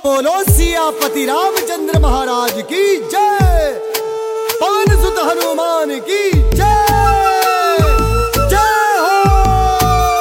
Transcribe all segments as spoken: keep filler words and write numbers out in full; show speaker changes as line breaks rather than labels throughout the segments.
बोलो सियापति रामचंद्र महाराज की जय, पवन सुत हनुमान की जय, जय हो।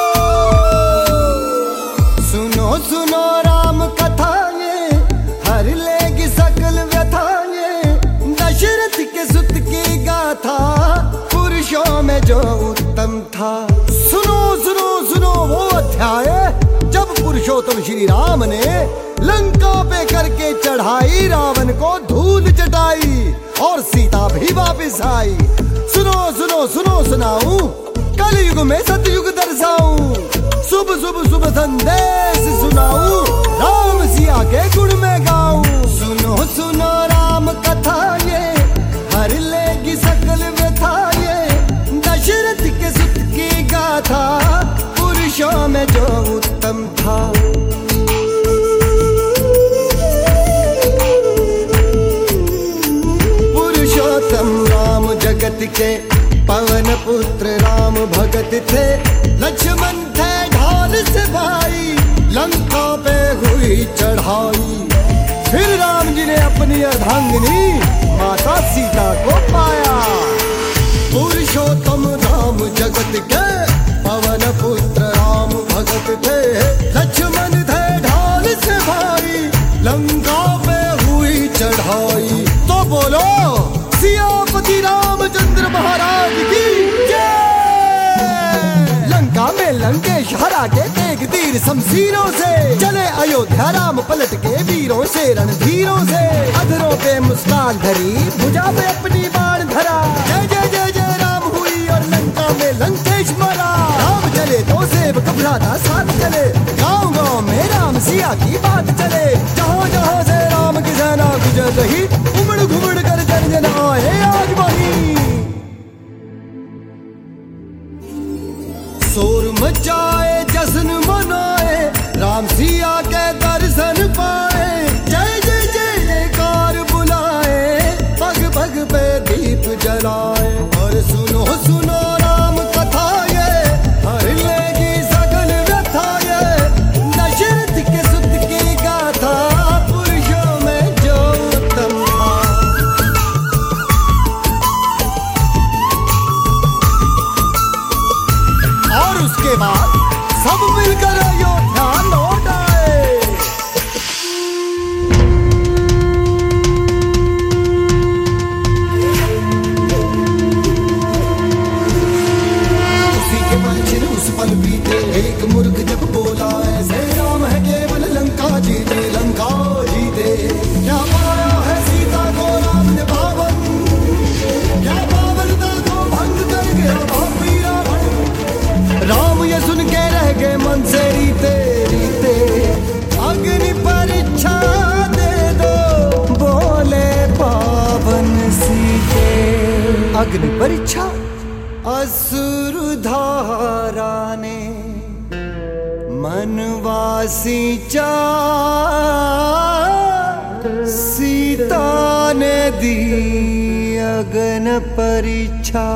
सुनो सुनो राम कथाएं, हर लेगी सकल व्यथाएं, दशरथ के सुत की गाथा, पुरुषों में जो उत्तम था। सुनो सुनो सुनो वो अध्याय जब पुरुषोत्तम श्री राम ने लंका पे करके चढ़ाई, रावण को धूल चटाई और सीता भी वापस आई। सुनो सुनो सुनो सुनाऊं, कलयुग में सतयुग दर्शाऊं, शुभ शुभ शुभ संदेश सुनाऊं, राम सिया के गुण में गाऊं। सुनो सुनो राम कथा ये, हर लेगी सकल व्यथा ये, दशरथ के सुत की गाथा, पुरुषों में जो उत्तम था। राम जगत के पवन पुत्र राम भगत थे, लक्ष्मण थे ढाल से भाई, लंका पे हुई चढ़ाई। फिर राम जी ने अपनी अर्धांगिनी माता सीता को पाया। पुरुषोत्तम राम जगत के पवन पुत्र राम भगत थे, लक्ष्मण थे ढाल से भाई, लंका पे हुई चढ़ाई। तो बोलो सियापति रामचंद्र महाराज की जय। लंका में लंकेश हरा के तेग तीर शमशीरों से, चले अयोध्या राम पलट के वीरों से रणधीरों से, अधरों पे मुस्कान धरी, भुजा पे अपनी बाण धरा। जय जय जय जय राम हुई और लंका में लंकेश मरा। राम चले तो सेब घबराता साथ चले, गाँव गाँव में राम सिया की बात चले। जहाँ जहाँ से राम की सेना गुजर रही, उमड़ घुमड़ कर जन जन आए आज वही। शोर मचाए जश्न मनाए, राम सिया के दर्शन पाए। जय जय जय जयकार बुलाए, पग पग पे दीप जलाए। और सुनो सुनो राम कथा ये, हर लेगी सकल व्यथा ये, दशरथ के सुत की गाथा, पुरुषों में जो उत्तम था। और उसके बाद सब मिलकर अयोध्या लौट आए। उसी के पल उस पल बीते, एक मूर्ख जब बोला ऐसे, राम है केवल लंका जीते, लंका जीते। क्या पाया है सीता को राम ने पावन, क्या पावनता को भंग कर गया पापी रावण। राम ये सुन के रह गए मन से रीते रीते, अग्नि परीक्षा दे दो, बोले पावन सीते। अग्नि परीक्षा असुर धारा ने, मनवासी चाह, सीता ने दी अग्नि परीक्षा।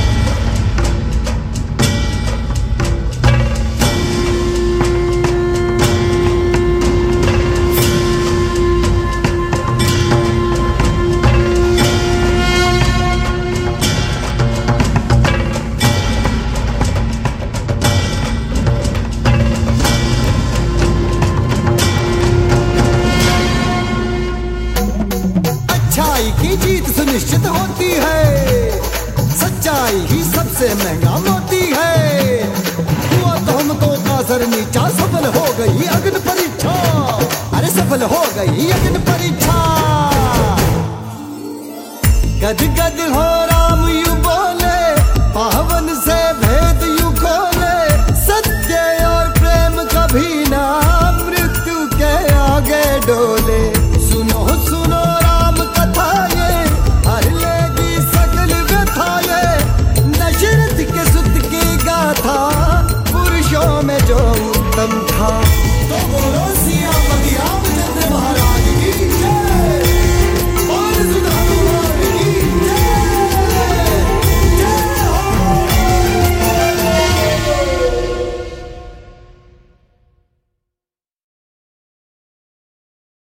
की जीत सुनिश्चित होती है, सच्चाई ही सबसे महंगा मोती है। हुआ तो हमको का सर नीचा, सफल हो गई अग्नि परीक्षा। अरे सफल हो गई अग्नि परीक्षा। गद गद हो राम यू बोले, पावन से भेद यू खोले, सत्य और प्रेम कभी ना मृत्यु के आगे डोले।